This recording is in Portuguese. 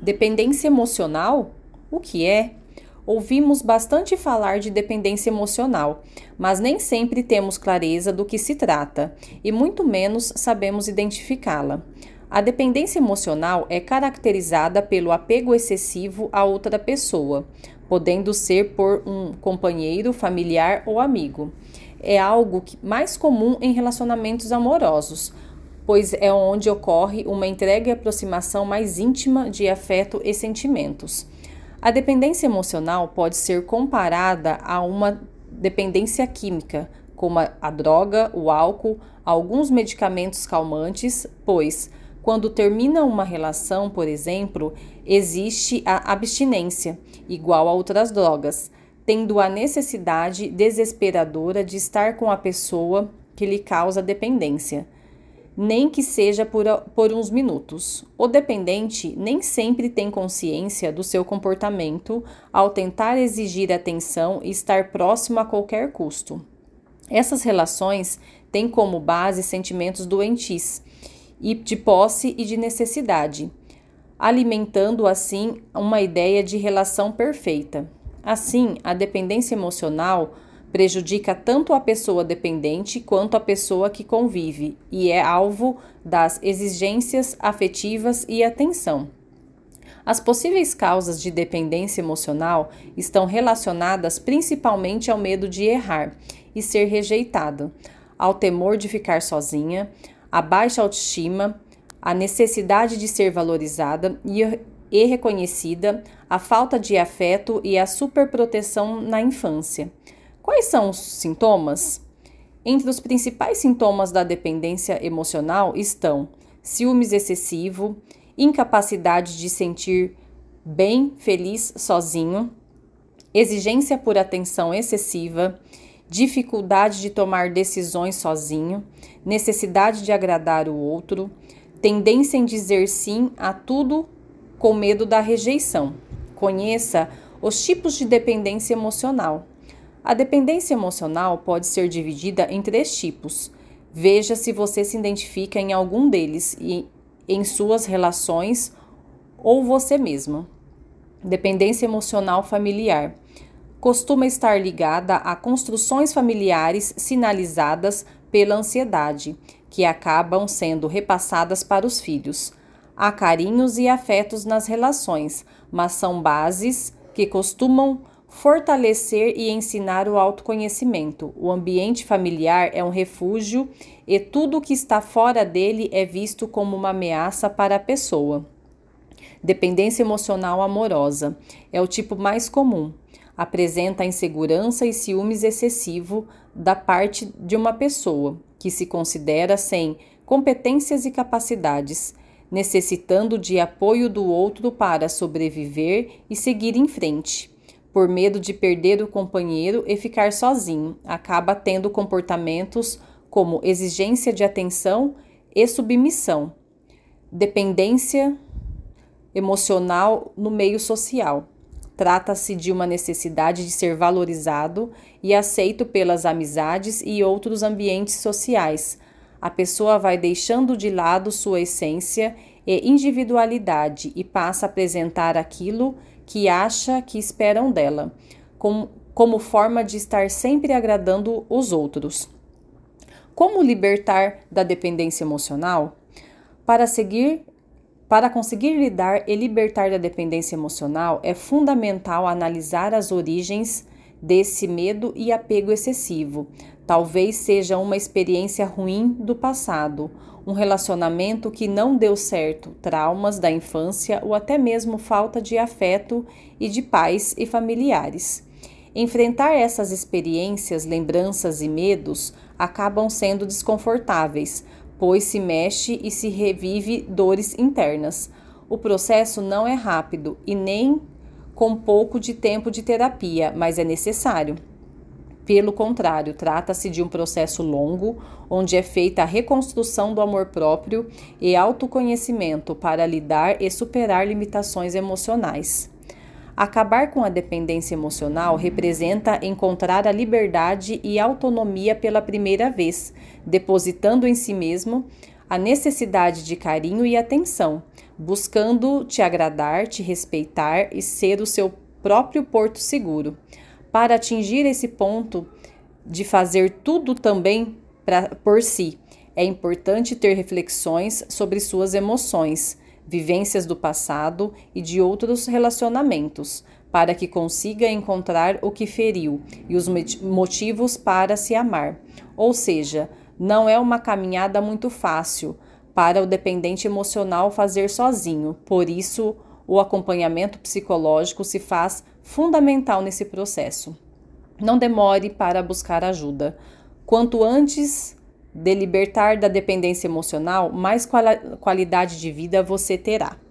Dependência emocional? O que é? Ouvimos bastante falar de dependência emocional, mas nem sempre temos clareza do que se trata e muito menos sabemos identificá-la. A dependência emocional é caracterizada pelo apego excessivo a outra pessoa, podendo ser por um companheiro, familiar ou amigo. É algo mais comum em relacionamentos amorosos, pois é onde ocorre uma entrega e aproximação mais íntima de afeto e sentimentos. A dependência emocional pode ser comparada a uma dependência química, como a droga, o álcool, alguns medicamentos calmantes, pois, quando termina uma relação, por exemplo, existe a abstinência, igual a outras drogas, tendo a necessidade desesperadora de estar com a pessoa que lhe causa dependência, nem que seja por uns minutos. O dependente nem sempre tem consciência do seu comportamento ao tentar exigir atenção e estar próximo a qualquer custo. Essas relações têm como base sentimentos doentios e de posse e de necessidade, alimentando assim uma ideia de relação perfeita. Assim, a dependência emocional prejudica tanto a pessoa dependente quanto a pessoa que convive e é alvo das exigências afetivas e atenção. As possíveis causas de dependência emocional estão relacionadas principalmente ao medo de errar e ser rejeitado, ao temor de ficar sozinha, à baixa autoestima, à necessidade de ser valorizada e reconhecida, à falta de afeto e à superproteção na infância. Quais são os sintomas? Entre os principais sintomas da dependência emocional estão ciúmes excessivo, incapacidade de sentir bem, feliz sozinho, exigência por atenção excessiva, dificuldade de tomar decisões sozinho, necessidade de agradar o outro, tendência em dizer sim a tudo com medo da rejeição. Conheça os tipos de dependência emocional. A dependência emocional pode ser dividida em 3 tipos. Veja se você se identifica em algum deles e em suas relações ou você mesmo. Dependência emocional familiar. Costuma estar ligada a construções familiares sinalizadas pela ansiedade, que acabam sendo repassadas para os filhos. Há carinhos e afetos nas relações, mas são bases que costumam fortalecer e ensinar o autoconhecimento. O ambiente familiar é um refúgio e tudo que está fora dele é visto como uma ameaça para a pessoa. Dependência emocional amorosa é o tipo mais comum. Apresenta insegurança e ciúmes excessivo da parte de uma pessoa que se considera sem competências e capacidades, necessitando de apoio do outro para sobreviver e seguir em frente. Por medo de perder o companheiro e ficar sozinho, acaba tendo comportamentos como exigência de atenção e submissão. Dependência emocional no meio social. Trata-se de uma necessidade de ser valorizado e aceito pelas amizades e outros ambientes sociais. A pessoa vai deixando de lado sua essência e individualidade e passa a apresentar aquilo que acha que esperam dela, como forma de estar sempre agradando os outros. Como libertar da dependência emocional? Para conseguir lidar e libertar da dependência emocional, é fundamental analisar as origens desse medo e apego excessivo. Talvez seja uma experiência ruim do passado, um relacionamento que não deu certo, traumas da infância ou até mesmo falta de afeto e de pais e familiares. Enfrentar essas experiências, lembranças e medos acabam sendo desconfortáveis, pois se mexe e se revive dores internas. O processo não é rápido e nem com pouco de tempo de terapia, mas é necessário. Pelo contrário, trata-se de um processo longo, onde é feita a reconstrução do amor próprio e autoconhecimento para lidar e superar limitações emocionais. Acabar com a dependência emocional representa encontrar a liberdade e autonomia pela primeira vez, depositando em si mesmo a necessidade de carinho e atenção, buscando te agradar, te respeitar e ser o seu próprio porto seguro. Para atingir esse ponto de fazer tudo também por si, é importante ter reflexões sobre suas emoções, vivências do passado e de outros relacionamentos, para que consiga encontrar o que feriu e os motivos para se amar. Ou seja, não é uma caminhada muito fácil para o dependente emocional fazer sozinho, por isso o acompanhamento psicológico se faz fundamental nesse processo. Não demore para buscar ajuda. Quanto antes de libertar da dependência emocional, mais qualidade de vida você terá.